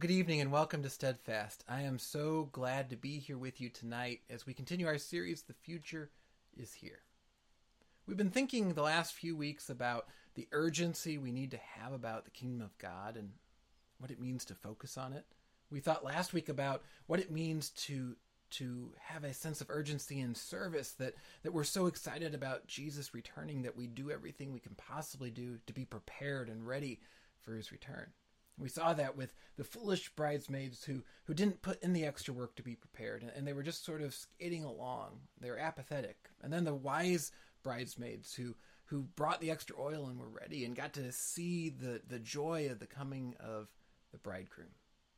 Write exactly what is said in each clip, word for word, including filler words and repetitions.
good evening and welcome to Steadfast. I am so glad to be here with you tonight as we continue our series, The Future is Here. We've been thinking the last few weeks about the urgency we need to have about the kingdom of God and what it means to focus on it. We thought last week about what it means to to have a sense of urgency in service, that, that we're so excited about Jesus returning that we do everything we can possibly do to be prepared and ready for his return. We saw that with the foolish bridesmaids who, who didn't put in the extra work to be prepared, and they were just sort of skating along. They were apathetic. And then the wise bridesmaids who, who brought the extra oil and were ready and got to see the, the joy of the coming of the bridegroom.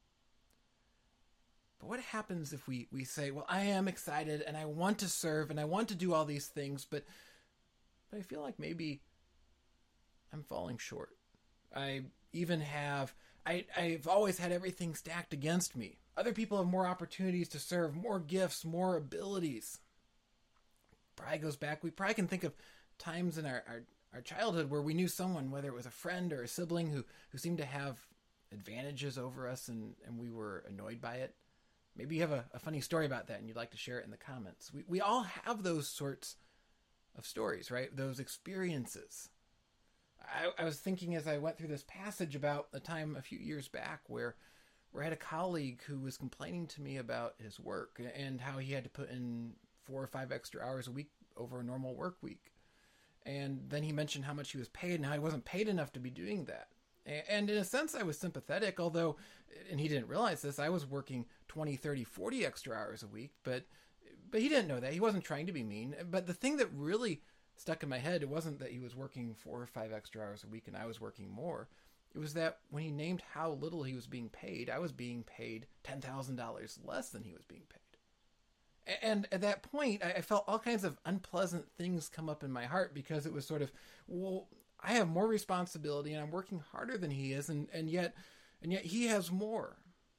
But what happens if we, we say, well, I am excited and I want to serve and I want to do all these things, but, but I feel like maybe I'm falling short. I even have, I, I've always had everything stacked against me. Other people have more opportunities to serve, more gifts, more abilities. Probably goes back, we probably can think of times in our, our, our childhood where we knew someone, whether it was a friend or a sibling, who, who seemed to have advantages over us and, and we were annoyed by it. Maybe you have a, a funny story about that and you'd like to share it in the comments. We we all have those sorts of stories, right? Those experiences. I, I was thinking as I went through this passage about a time a few years back where, where I had a colleague who was complaining to me about his work and how he had to put in four or five extra hours a week over a normal work week. And then he mentioned how much he was paid and how he wasn't paid enough to be doing that. And in a sense, I was sympathetic, although, and he didn't realize this, I was working twenty, thirty, forty extra hours a week, but but he didn't know that. He wasn't trying to be mean. But the thing that really stuck in my head, it wasn't that he was working four or five extra hours a week and I was working more. It was that when he named how little he was being paid, I was being paid ten thousand dollars less than he was being paid. And at that point, I felt all kinds of unpleasant things come up in my heart because it was sort of, well, I have more responsibility and I'm working harder than he is, and, and yet and yet he has more.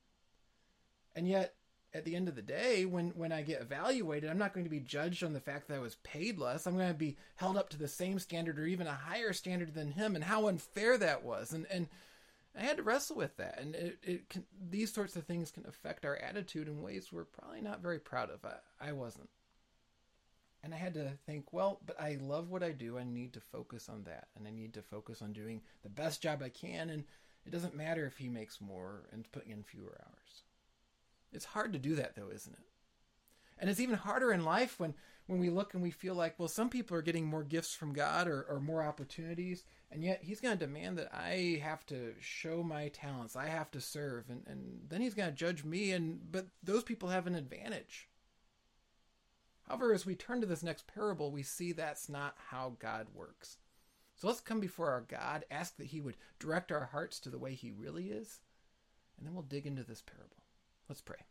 And yet, at the end of the day, when, when I get evaluated, I'm not going to be judged on the fact that I was paid less. I'm going to be held up to the same standard or even a higher standard than him, and how unfair that was. And and I had to wrestle with that. And it, it can, these sorts of things can affect our attitude in ways we're probably not very proud of. I, I wasn't. And I had to think, well, but I love what I do. I need to focus on that. And I need to focus on doing the best job I can. And it doesn't matter if he makes more and putting in fewer hours. It's hard to do that, though, isn't it? And it's even harder in life when, when we look and we feel like, well, some people are getting more gifts from God or, or more opportunities. And yet he's going to demand that I have to show my talents. I have to serve. And, and then he's going to judge me. And but those people have an advantage. However, as we turn to this next parable, we see that's not how God works. So let's come before our God, ask that he would direct our hearts to the way he really is, and then we'll dig into this parable. Let's pray.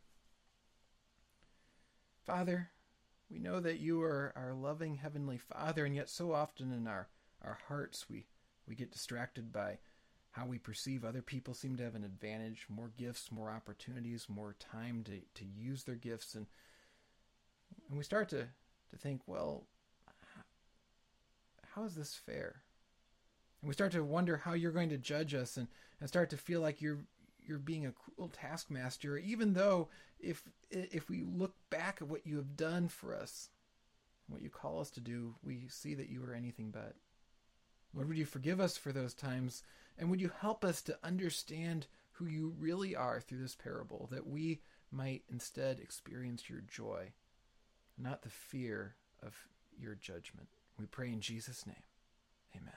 Father, we know that you are our loving Heavenly Father, and yet so often in our, our hearts we, we get distracted by how we perceive other people seem to have an advantage, more gifts, more opportunities, more time to, to use their gifts, and And we start to, to think, well, how is this fair? And we start to wonder how you're going to judge us and, and start to feel like you're you're being a cruel taskmaster, even though if if we look back at what you have done for us, what you call us to do, we see that you are anything but. Lord, would you forgive us for those times, and would you help us to understand who you really are through this parable, that we might instead experience your joy, not the fear of your judgment. We pray in Jesus' name. Amen.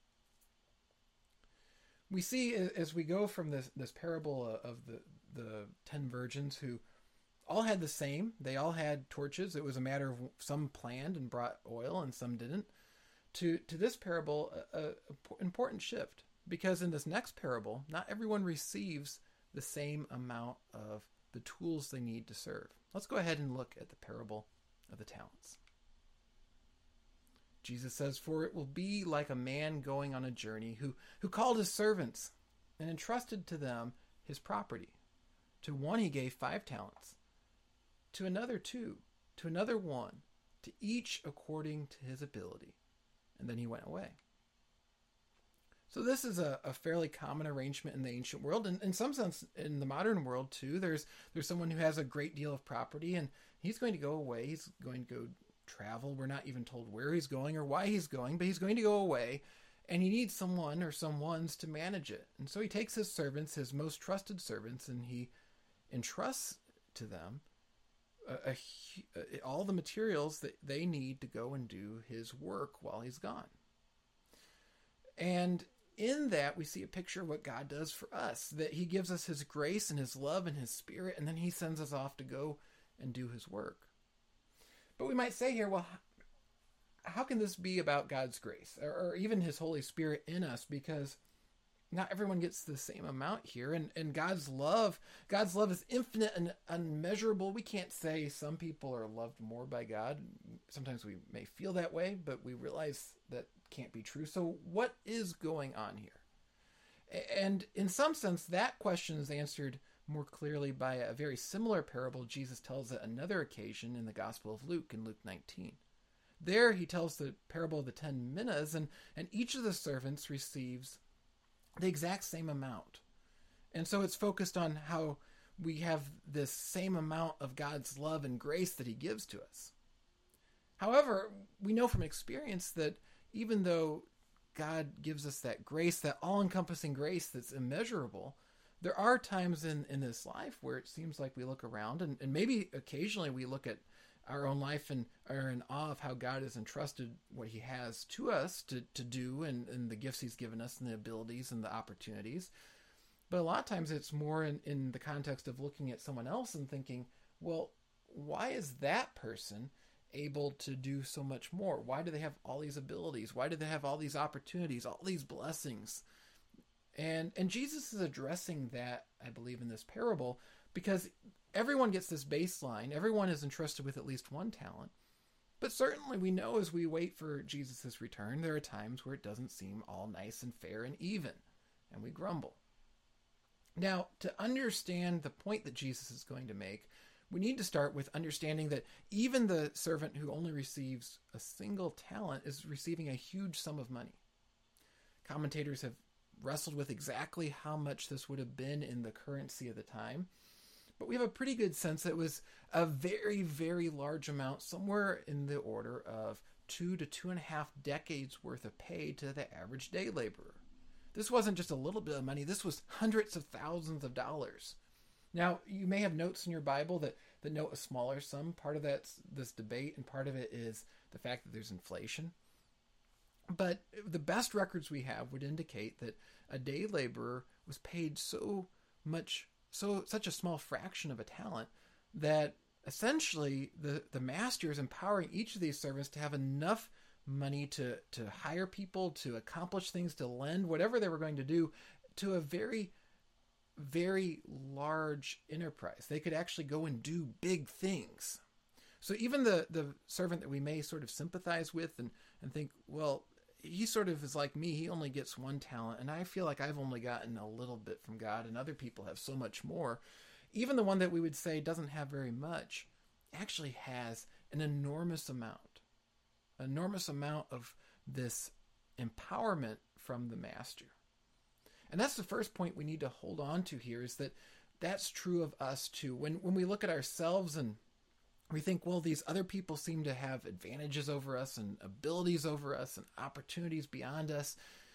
We see as we go from this, this parable of the, the ten virgins who all had the same. They all had torches. It was a matter of some planned and brought oil and some didn't. To, to this parable, an important shift. Because in this next parable, not everyone receives the same amount of the tools they need to serve. Let's go ahead and look at the parable of the talents. Jesus says, "For it will be like a man going on a journey who, who called his servants and entrusted to them his property. To one he gave five talents, to another two, to another one, to each according to his ability. And then he went away." So this is a, a fairly common arrangement in the ancient world, and in some sense in the modern world too. There's there's someone who has a great deal of property, and he's going to go away. He's going to go travel. We're not even told where he's going or why he's going, but he's going to go away, and he needs someone or someones to manage it. And so he takes his servants, his most trusted servants, and he entrusts to them a, a, a, all the materials that they need to go and do his work while he's gone. And in that, we see a picture of what God does for us, that he gives us his grace and his love and his spirit, and then he sends us off to go and do his work. But we might say here, well, how can this be about God's grace or, or even his Holy Spirit in us? Because not everyone gets the same amount here. And, and God's love, God's love is infinite and unmeasurable. We can't say some people are loved more by God. Sometimes we may feel that way, but we realize that can't be true. So what is going on here? And in some sense, that question is answered more clearly by a very similar parable Jesus tells at another occasion in the Gospel of Luke, in Luke nineteen. There he tells the parable of the ten minas, and, and each of the servants receives the exact same amount. And so it's focused on how we have this same amount of God's love and grace that he gives to us. However, we know from experience that even though God gives us that grace, that all-encompassing grace that's immeasurable, there are times in, in this life where it seems like we look around, and, and maybe occasionally we look at our own life and are in awe of how God has entrusted what he has to us to, to do, and, and the gifts he's given us and the abilities and the opportunities. But a lot of times it's more in, in the context of looking at someone else and thinking, well, why is that person able to do so much more? Why do they have all these abilities? Why do they have all these opportunities, all these blessings? And and Jesus is addressing that, I believe, in this parable, because everyone gets this baseline. Everyone is entrusted with at least one talent. But certainly we know as we wait for Jesus' return, there are times where it doesn't seem all nice and fair and even, and we grumble. Now, to understand the point that Jesus is going to make, we need to start with understanding that even the servant who only receives a single talent is receiving a huge sum of money. Commentators have wrestled with exactly how much this would have been in the currency of the time, but we have a pretty good sense that it was a very, very large amount, somewhere in the order of two to two and a half decades worth of pay to the average day laborer. This wasn't just a little bit of money, this was hundreds of thousands of dollars. Now, you may have notes in your Bible that, that note a smaller sum. Part of that's this debate, and part of it is the fact that there's inflation. But the best records we have would indicate that a day laborer was paid so much, so such a small fraction of a talent that essentially the, the master is empowering each of these servants to have enough money to, to hire people, to accomplish things, to lend, whatever they were going to do, to a very very large enterprise. They could actually go and do big things. So even the, the servant that we may sort of sympathize with and, and think, well, he sort of is like me. He only gets one talent, and I feel like I've only gotten a little bit from God, and other people have so much more. Even the one that we would say doesn't have very much actually has an enormous amount, an enormous amount of this empowerment from the master. And that's the first point we need to hold on to here, is that that's true of us too. When when we look at ourselves and we think, well, these other people seem to have advantages over us and abilities over us and opportunities beyond us,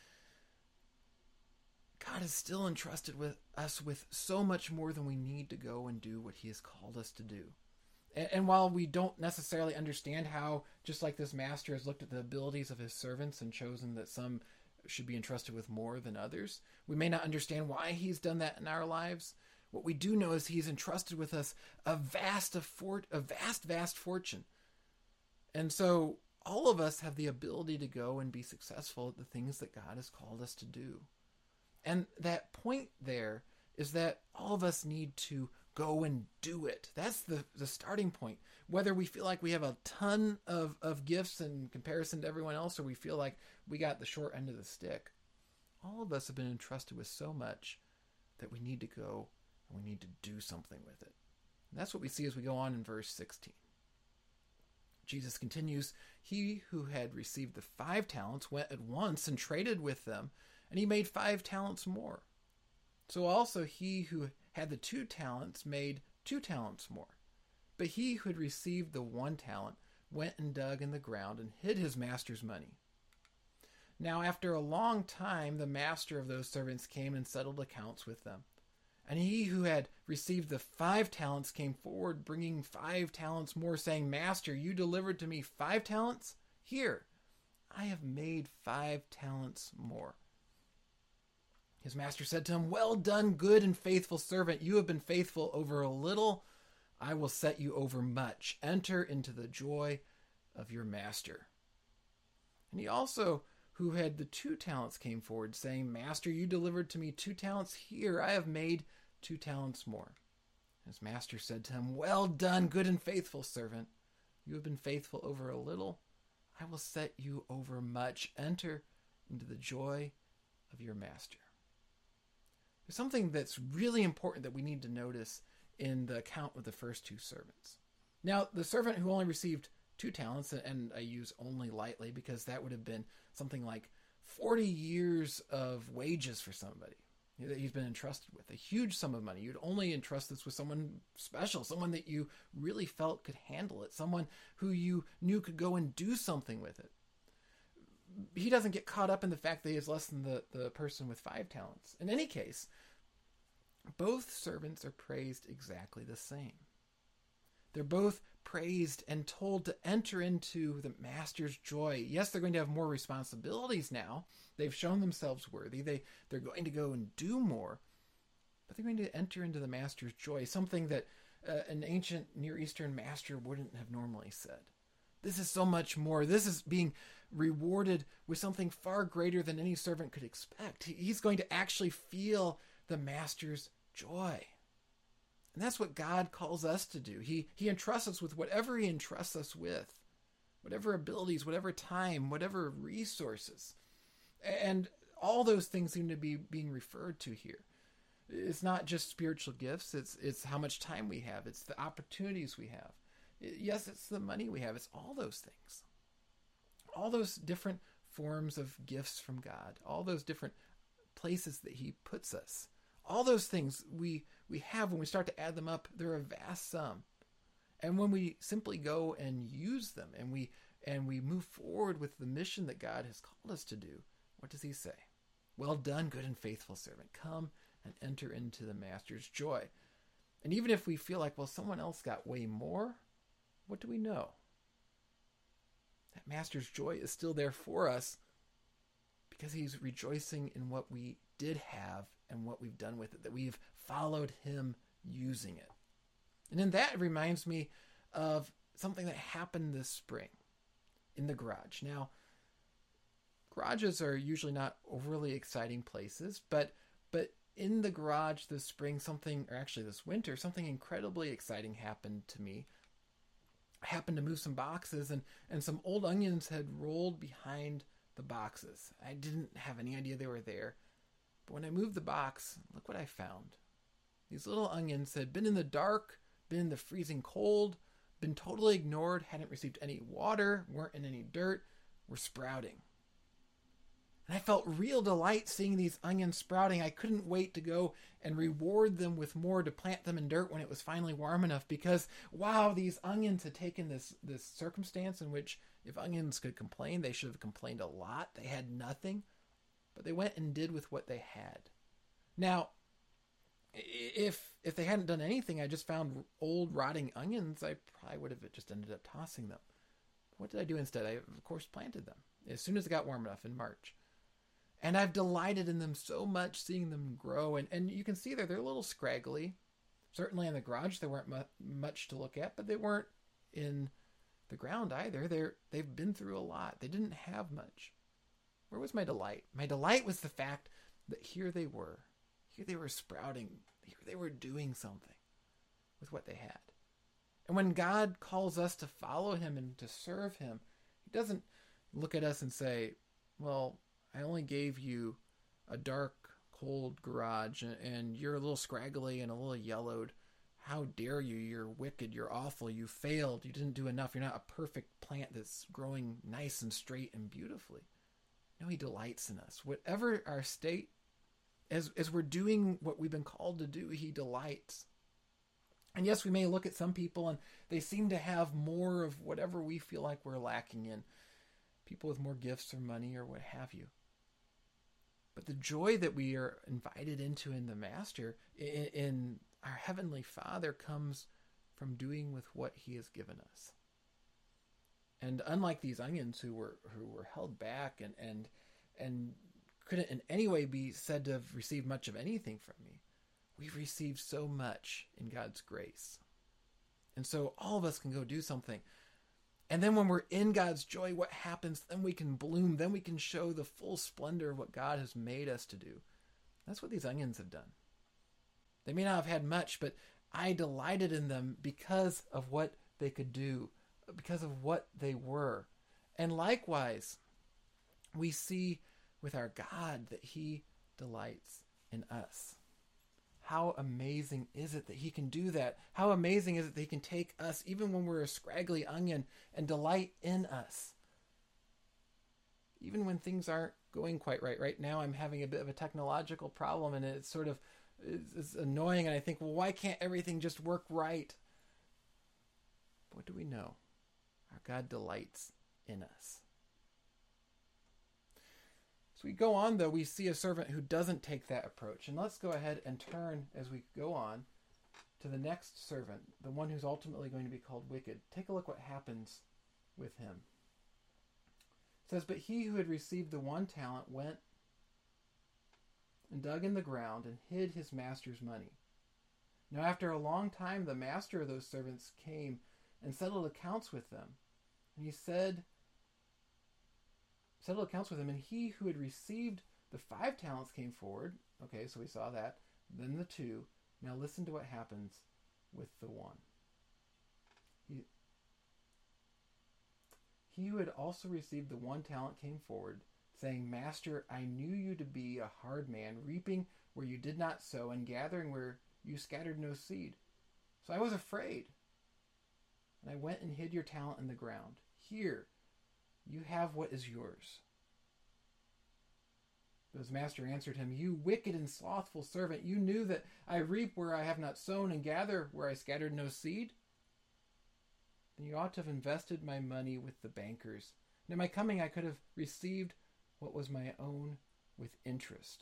God has still entrusted with us with so much more than we need to go and do what he has called us to do. And, and while we don't necessarily understand how, just like this master has looked at the abilities of his servants and chosen that some should be entrusted with more than others, we may not understand why he's done that in our lives. What we do know is he's entrusted with us a vast, a, fort, a vast, vast fortune. And so all of us have the ability to go and be successful at the things that God has called us to do. And that point there is that all of us need to go and do it. That's the, the starting point. Whether we feel like we have a ton of, of gifts in comparison to everyone else, or we feel like we got the short end of the stick, all of us have been entrusted with so much that we need to go and we need to do something with it. And that's what we see as we go on in verse sixteen. Jesus continues, "He who had received the five talents went at once and traded with them and he made five talents more. So also he who had the two talents made two talents more. But he who had received the one talent went and dug in the ground and hid his master's money. Now after a long time the master of those servants came and settled accounts with them. And he who had received the five talents came forward, bringing five talents more, saying, Master, you delivered to me five talents? Here, I have made five talents more. His master said to him, Well done, good and faithful servant. You have been faithful over a little. I will set you over much. Enter into the joy of your master. And he also, who had the two talents, came forward, saying, Master, you delivered to me two talents. Here, I have made two talents more. His master said to him, Well done, good and faithful servant. You have been faithful over a little. I will set you over much. Enter into the joy of your master. There's something that's really important that we need to notice in the account of the first two servants. Now, the servant who only received two talents, and I use only lightly because that would have been something like forty years of wages for somebody that he's been entrusted with, a huge sum of money. You'd only entrust this with someone special, someone that you really felt could handle it, someone who you knew could go and do something with it. He doesn't get caught up in the fact that he has less than the, the person with five talents. In any case, both servants are praised exactly the same. They're both praised and told to enter into the master's joy. Yes, they're going to have more responsibilities now. They've shown themselves worthy. They, they're going to go and do more. But they're going to enter into the master's joy, something that uh, an ancient Near Eastern master wouldn't have normally said. This is so much more. This is being rewarded with something far greater than any servant could expect. He's going to actually feel the master's joy. And that's what God calls us to do. He, he entrusts us with whatever he entrusts us with, whatever abilities, whatever time, whatever resources. And all those things seem to be being referred to here. It's not just spiritual gifts. It's, it's how much time we have. It's the opportunities we have. Yes, it's the money we have. It's all those things. All those different forms of gifts from God. All those different places that he puts us. All those things we, we have, when we start to add them up, they're a vast sum. And when we simply go and use them and we and we move forward with the mission that God has called us to do, what does he say? Well done, good and faithful servant. Come and enter into the master's joy. And even if we feel like, well, someone else got way more, what do we know? That master's joy is still there for us because he's rejoicing in what we did have and what we've done with it, that we've followed him using it. And then that reminds me of something that happened this spring in the garage. Now, garages are usually not overly exciting places, but but in the garage this spring, something, or actually this winter, something incredibly exciting happened to me. I happened to move some boxes, and, and some old onions had rolled behind the boxes. I didn't have any idea they were there. But when I moved the box, look what I found. These little onions had been in the dark, been in the freezing cold, been totally ignored, hadn't received any water, weren't in any dirt, were sprouting. And I felt real delight seeing these onions sprouting. I couldn't wait to go and reward them with more, to plant them in dirt when it was finally warm enough, because, wow, these onions had taken this, this circumstance in which if onions could complain, they should have complained a lot. They had nothing, but they went and did with what they had. Now, if if they hadn't done anything, I just found old rotting onions, I probably would have just ended up tossing them. What did I do instead? I, of course, planted them as soon as it got warm enough in March. And I've delighted in them so much, seeing them grow. And, and you can see there, they're a little scraggly. Certainly in the garage, there weren't mu- much to look at, but they weren't in the ground either. They're, they've been through a lot. They didn't have much. Where was my delight? My delight was the fact that here they were. Here they were sprouting. Here they were doing something with what they had. And when God calls us to follow him and to serve him, he doesn't look at us and say, well, I only gave you a dark, cold garage and you're a little scraggly and a little yellowed. How dare you? You're wicked. You're awful. You failed. You didn't do enough. You're not a perfect plant that's growing nice and straight and beautifully. No, he delights in us. Whatever our state, as, as we're doing what we've been called to do, he delights. And yes, we may look at some people and they seem to have more of whatever we feel like we're lacking in. People with more gifts or money or what have you. But the joy that we are invited into in the Master, in, in our Heavenly Father, comes from doing with what he has given us. And unlike these onions who were who were held back and, and, and couldn't in any way be said to have received much of anything from me, we've received so much in God's grace. And so all of us can go do something. And then when we're in God's joy, what happens? Then we can bloom. Then we can show the full splendor of what God has made us to do. That's what these onions have done. They may not have had much, but I delighted in them because of what they could do, because of what they were. And likewise, we see with our God that he delights in us. How amazing is it that he can do that? How amazing is it that he can take us, even when we're a scraggly onion, and delight in us? Even when things aren't going quite right. Right now I'm having a bit of a technological problem, and it's sort of it's, it's annoying, and I think, well, why can't everything just work right? But what do we know? Our God delights in us. So we go on, though, we see a servant who doesn't take that approach. And let's go ahead and turn, as we go on, to the next servant, the one who's ultimately going to be called wicked. Take a look what happens with him. It says, but he who had received the one talent went and dug in the ground and hid his master's money. Now after a long time the master of those servants came and settled accounts with them. And he said... settled accounts with him, and he who had received the five talents came forward. Okay, so we saw that. Then the two. Now listen to what happens with the one. He, he who had also received the one talent came forward, saying, Master, I knew you to be a hard man, reaping where you did not sow, and gathering where you scattered no seed. So I was afraid, and I went and hid your talent in the ground. Here, you have what is yours. But his master answered him, You wicked and slothful servant, you knew that I reap where I have not sown and gather where I scattered no seed? Then you ought to have invested my money with the bankers. And at my coming I could have received what was my own with interest.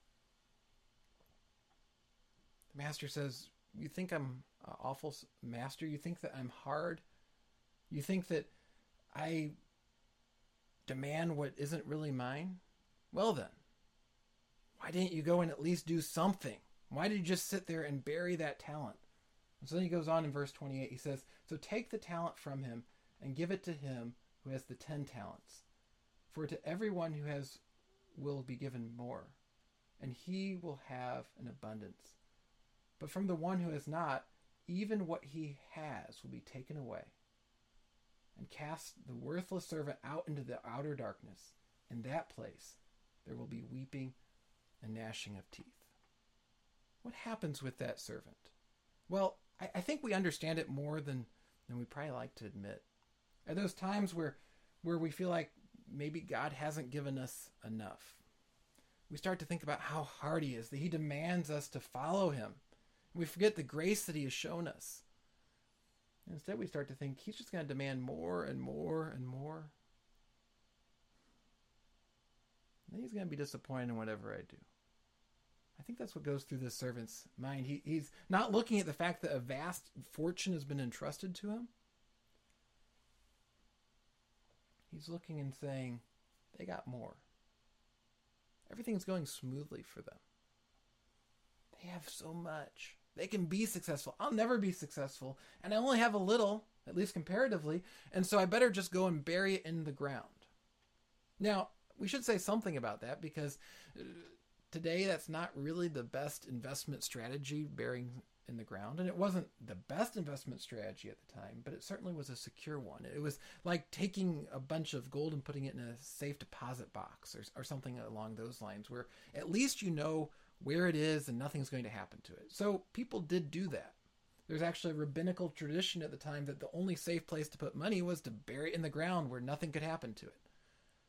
The master says, You think I'm an awful master? You think that I'm hard? You think that I demand what isn't really mine? Well then, why didn't you go and at least do something? Why did you just sit there and bury that talent? And so then he goes on in verse twenty-eight. He says, So take the talent from him and give it to him who has the ten talents. For to everyone who has will be given more, and he will have an abundance. But from the one who has not, even what he has will be taken away. And cast the worthless servant out into the outer darkness. In that place there will be weeping and gnashing of teeth. What happens with that servant? Well, I, I think we understand it more than, than we probably like to admit. Are those times where, where we feel like maybe God hasn't given us enough? We start to think about how hard he is, that he demands us to follow him. We forget the grace that he has shown us. Instead, we start to think he's just going to demand more and more and more. And then he's going to be disappointed in whatever I do. I think that's what goes through this servant's mind. He, he's not looking at the fact that a vast fortune has been entrusted to him. He's looking and saying, they got more. Everything's going smoothly for them. They have so much. They can be successful. I'll never be successful. And I only have a little, at least comparatively. And so I better just go and bury it in the ground. Now, we should say something about that, because today that's not really the best investment strategy, burying in the ground. And it wasn't the best investment strategy at the time, but it certainly was a secure one. It was like taking a bunch of gold and putting it in a safe deposit box or, or something along those lines, where at least you know where it is and nothing's going to happen to it. So people did do that. There's actually a rabbinical tradition at the time that the only safe place to put money was to bury it in the ground where nothing could happen to it.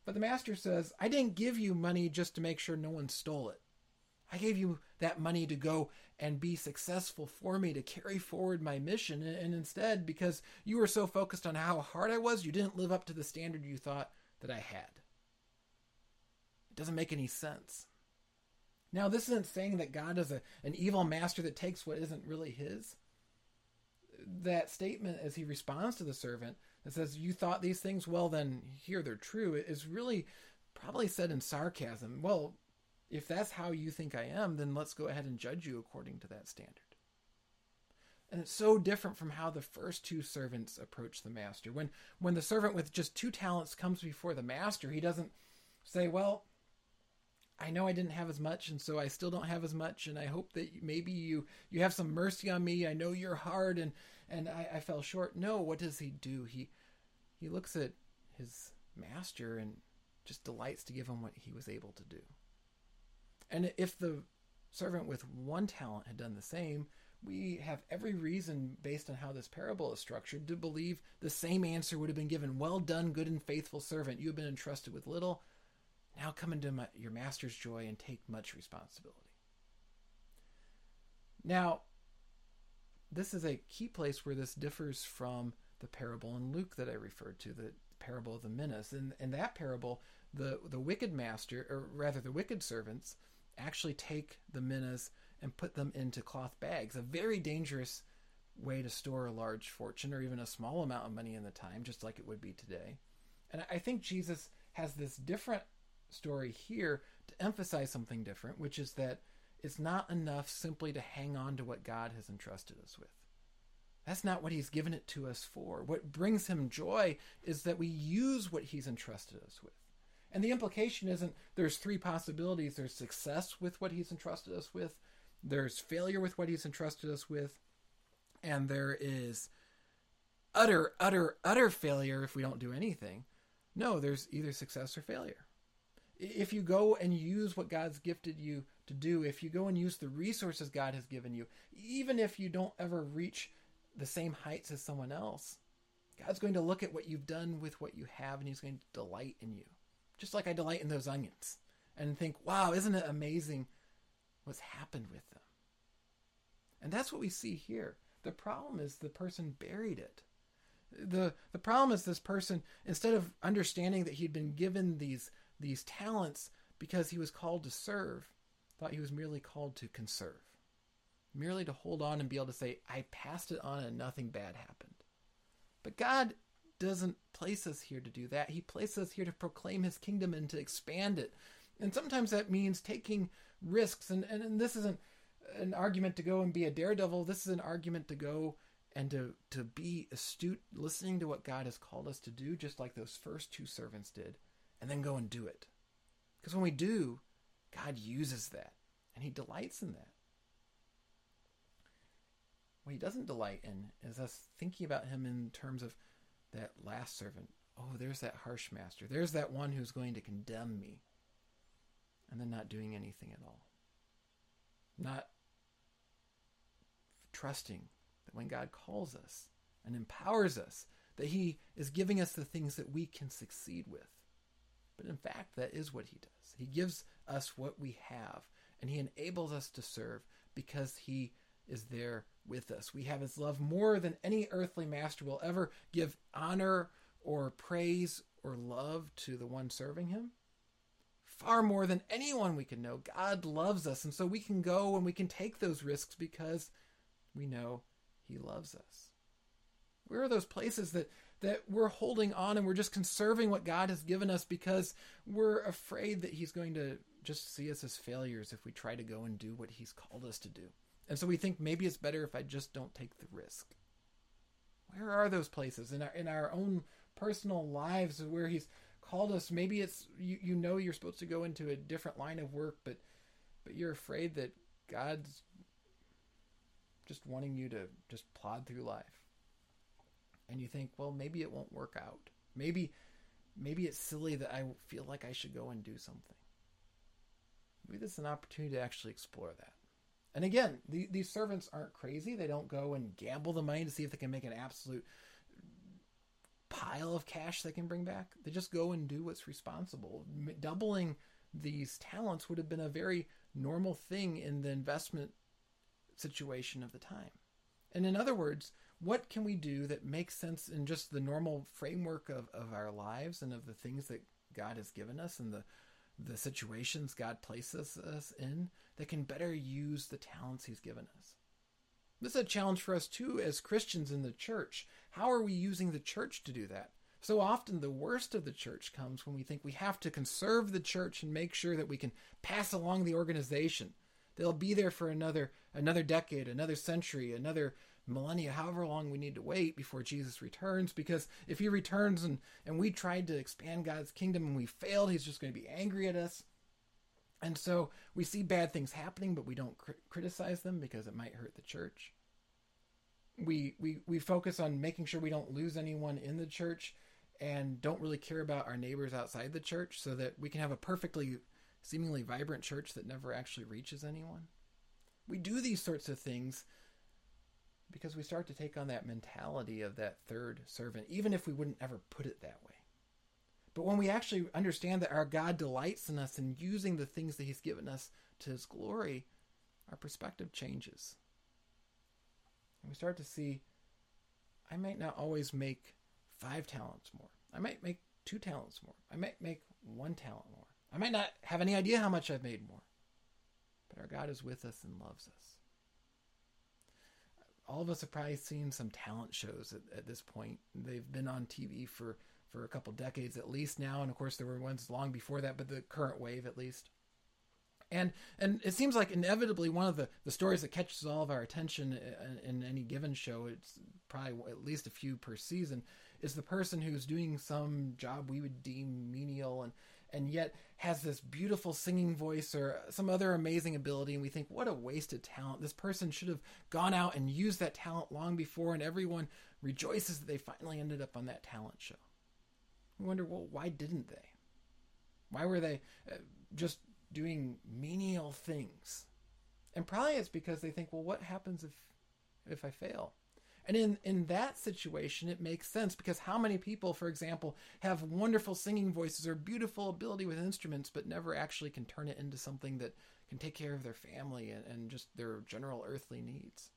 But the master says, I didn't give you money just to make sure no one stole it. I gave you that money to go and be successful for me, to carry forward my mission. And instead, because you were so focused on how hard I was, you didn't live up to the standard you thought that I had. It doesn't make any sense. Now, this isn't saying that God is a, an evil master that takes what isn't really his. That statement, as he responds to the servant, that says, you thought these things, well, then here they're true, is really probably said in sarcasm. Well, if that's how you think I am, then let's go ahead and judge you according to that standard. And it's so different from how the first two servants approach the master. When, when the servant with just two talents comes before the master, he doesn't say, well, I know I didn't have as much, and so I still don't have as much, and I hope that maybe you, you have some mercy on me. I know you're hard, and, and I, I fell short. No, what does he do? He, he looks at his master and just delights to give him what he was able to do. And if the servant with one talent had done the same, we have every reason, based on how this parable is structured, to believe the same answer would have been given. Well done, good and faithful servant. You have been entrusted with little. Now come into my, your master's joy and take much responsibility. Now, this is a key place where this differs from the parable in Luke that I referred to, the parable of the minas. In, in that parable, the, the wicked master, or rather the wicked servants, actually take the minas and put them into cloth bags, a very dangerous way to store a large fortune or even a small amount of money in the time, just like it would be today. And I think Jesus has this different story here to emphasize something different, which is that it's not enough simply to hang on to what God has entrusted us with. That's not what he's given it to us for. What brings him joy is that we use what he's entrusted us with. And the implication isn't there's three possibilities. There's success with what he's entrusted us with. There's failure with what he's entrusted us with. And there is utter, utter, utter failure if we don't do anything. No, there's either success or failure. If you go and use what God's gifted you to do, if you go and use the resources God has given you, even if you don't ever reach the same heights as someone else, God's going to look at what you've done with what you have, and he's going to delight in you. Just like I delight in those onions and think, wow, isn't it amazing what's happened with them? And that's what we see here. The problem is the person buried it. The the problem is this person, instead of understanding that he'd been given these, these talents because he was called to serve, thought he was merely called to conserve. Merely to hold on and be able to say, I passed it on and nothing bad happened. But God doesn't place us here to do that. He places us here to proclaim his kingdom and to expand it. And sometimes that means taking risks. And, and, and this isn't an argument to go and be a daredevil. This is an argument to go and to, to be astute, listening to what God has called us to do, just like those first two servants did, and then go and do it. Because when we do, God uses that, and he delights in that. What he doesn't delight in is us thinking about him in terms of that last servant. Oh, there's that harsh master. There's that one who's going to condemn me. And then not doing anything at all. Not trusting that when God calls us and empowers us, that he is giving us the things that we can succeed with. But in fact, that is what he does. He gives us what we have, and he enables us to serve because he is there with us. We have his love more than any earthly master will ever give honor or praise or love to the one serving him. Far more than anyone we can know. God loves us, and so we can go and we can take those risks because we know he loves us. Where are those places that, that we're holding on and we're just conserving what God has given us because we're afraid that he's going to just see us as failures if we try to go and do what he's called us to do? And so we think maybe it's better if I just don't take the risk. Where are those places in our in our own personal lives where he's called us? Maybe it's you, you know you're supposed to go into a different line of work, but but you're afraid that God's just wanting you to just plod through life. And you think, well, maybe it won't work out. Maybe maybe it's silly that I feel like I should go and do something. Maybe this is an opportunity to actually explore that. And again, the, these servants aren't crazy. They don't go and gamble the money to see if they can make an absolute pile of cash they can bring back. They just go and do what's responsible. Doubling these talents would have been a very normal thing in the investment situation of the time. And in other words, what can we do that makes sense in just the normal framework of, of our lives and of the things that God has given us and the, the situations God places us in that can better use the talents he's given us? This is a challenge for us too as Christians in the church. How are we using the church to do that? So often the worst of the church comes when we think we have to conserve the church and make sure that we can pass along the organization. They'll be there for another another decade, another century, another millennia, however long we need to wait before Jesus returns. Because if he returns and, and we tried to expand God's kingdom and we failed, he's just going to be angry at us. And so we see bad things happening, but we don't cr- criticize them because it might hurt the church. We, we, we focus on making sure we don't lose anyone in the church and don't really care about our neighbors outside the church so that we can have a perfectly seemingly vibrant church that never actually reaches anyone. We do these sorts of things because we start to take on that mentality of that third servant, even if we wouldn't ever put it that way. But when we actually understand that our God delights in us and using the things that he's given us to his glory, our perspective changes. And we start to see, I might not always make five talents more. I might make two talents more. I might make one talent more. I might not have any idea how much I've made more. But our God is with us and loves us. All of us have probably seen some talent shows at, at this point. They've been on T V for, for a couple decades at least now. And of course there were ones long before that, but the current wave at least. And and it seems like inevitably one of the, the stories that catches all of our attention in, in any given show, it's probably at least a few per season, is the person who's doing some job we would deem menial and, and yet has this beautiful singing voice or some other amazing ability. And we think, what a wasted talent. This person should have gone out and used that talent long before, and everyone rejoices that they finally ended up on that talent show. We wonder, well, why didn't they? Why were they uh, just doing menial things? And probably it's because they think, well, what happens if if I fail? And in, in that situation, it makes sense because how many people, for example, have wonderful singing voices or beautiful ability with instruments, but never actually can turn it into something that can take care of their family and, and just their general earthly needs?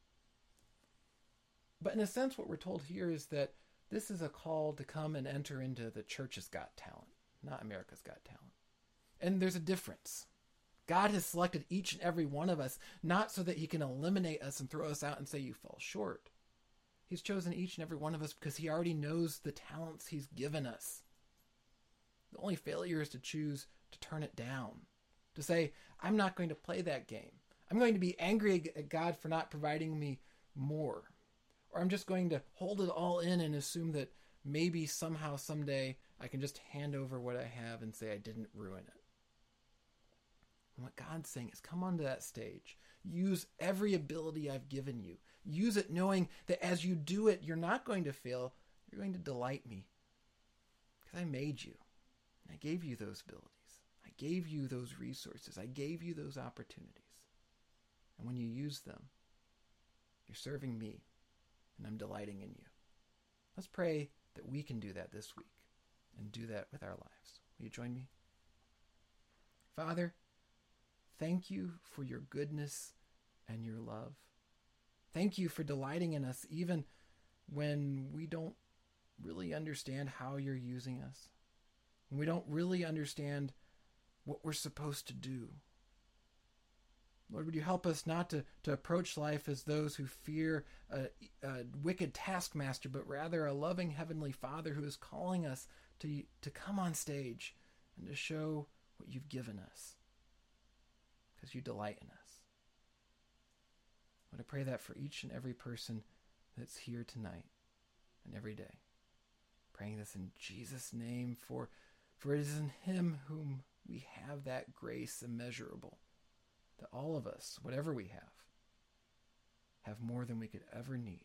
But in a sense, what we're told here is that this is a call to come and enter into the church's Got Talent, not America's Got Talent. And there's a difference. God has selected each and every one of us, not so that he can eliminate us and throw us out and say you fall short. He's chosen each and every one of us because he already knows the talents he's given us. The only failure is to choose to turn it down, to say, I'm not going to play that game. I'm going to be angry at God for not providing me more. Or I'm just going to hold it all in and assume that maybe somehow, someday, I can just hand over what I have and say I didn't ruin it. And what God's saying is, come onto that stage. Use every ability I've given you. Use it knowing that as you do it, you're not going to fail. You're going to delight me. Because I made you. And I gave you those abilities. I gave you those resources. I gave you those opportunities. And when you use them, you're serving me. And I'm delighting in you. Let's pray that we can do that this week and do that with our lives. Will you join me? Father, thank you for your goodness and your love. Thank you for delighting in us even when we don't really understand how you're using us. When we don't really understand what we're supposed to do. Lord, would you help us not to, to approach life as those who fear a, a wicked taskmaster, but rather a loving heavenly Father who is calling us to, to come on stage and to show what you've given us. Because you delight in us. I want to pray that for each and every person that's here tonight and every day. Praying this in Jesus' name, for, for it is in him whom we have that grace immeasurable, that all of us, whatever we have, have more than we could ever need.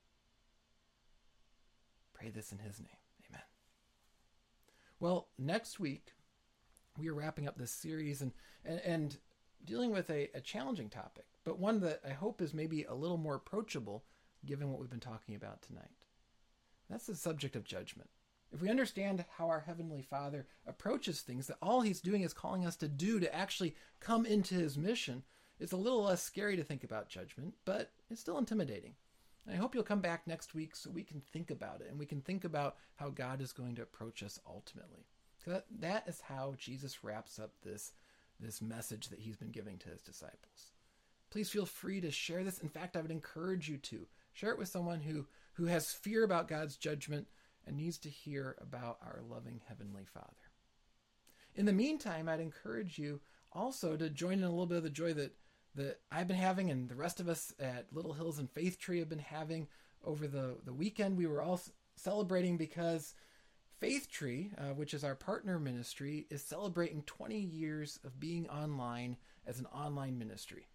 Pray this in his name. Amen. Well, next week, we are wrapping up this series and, and, and dealing with a, a challenging topic, but one that I hope is maybe a little more approachable given what we've been talking about tonight. That's the subject of judgment. If we understand how our Heavenly Father approaches things, that all he's doing is calling us to do to actually come into his mission, it's a little less scary to think about judgment, but it's still intimidating. And I hope you'll come back next week so we can think about it and we can think about how God is going to approach us ultimately. That, that is how Jesus wraps up this, this message that he's been giving to his disciples. Please feel free to share this. In fact, I would encourage you to share it with someone who, who has fear about God's judgment and needs to hear about our loving Heavenly Father. In the meantime, I'd encourage you also to join in a little bit of the joy that, that I've been having and the rest of us at Little Hills and Faith Tree have been having over the, the weekend. We were all celebrating because Faith Tree, uh, which is our partner ministry, is celebrating twenty years of being online as an online ministry.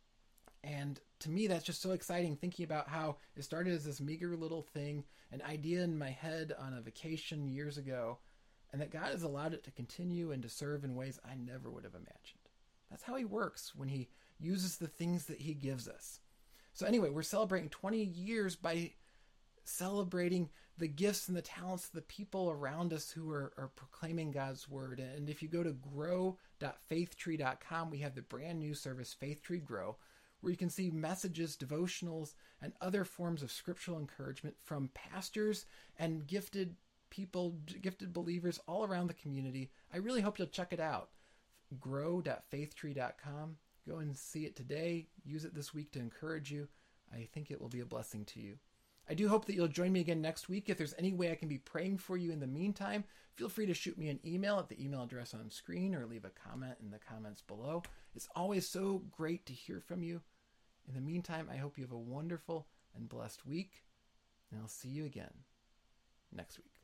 And to me, that's just so exciting, thinking about how it started as this meager little thing, an idea in my head on a vacation years ago, and that God has allowed it to continue and to serve in ways I never would have imagined. That's how he works when he uses the things that he gives us. So anyway, we're celebrating twenty years by celebrating the gifts and the talents of the people around us who are, are proclaiming God's word. And if you go to grow dot faith tree dot com, we have the brand new service, Faith Tree Grow, where you can see messages, devotionals, and other forms of scriptural encouragement from pastors and gifted people, gifted believers all around the community. I really hope you'll check it out. grow dot faith tree dot com. Go and see it today. Use it this week to encourage you. I think it will be a blessing to you. I do hope that you'll join me again next week. If there's any way I can be praying for you in the meantime, feel free to shoot me an email at the email address on screen or leave a comment in the comments below. It's always so great to hear from you. In the meantime, I hope you have a wonderful and blessed week, and I'll see you again next week.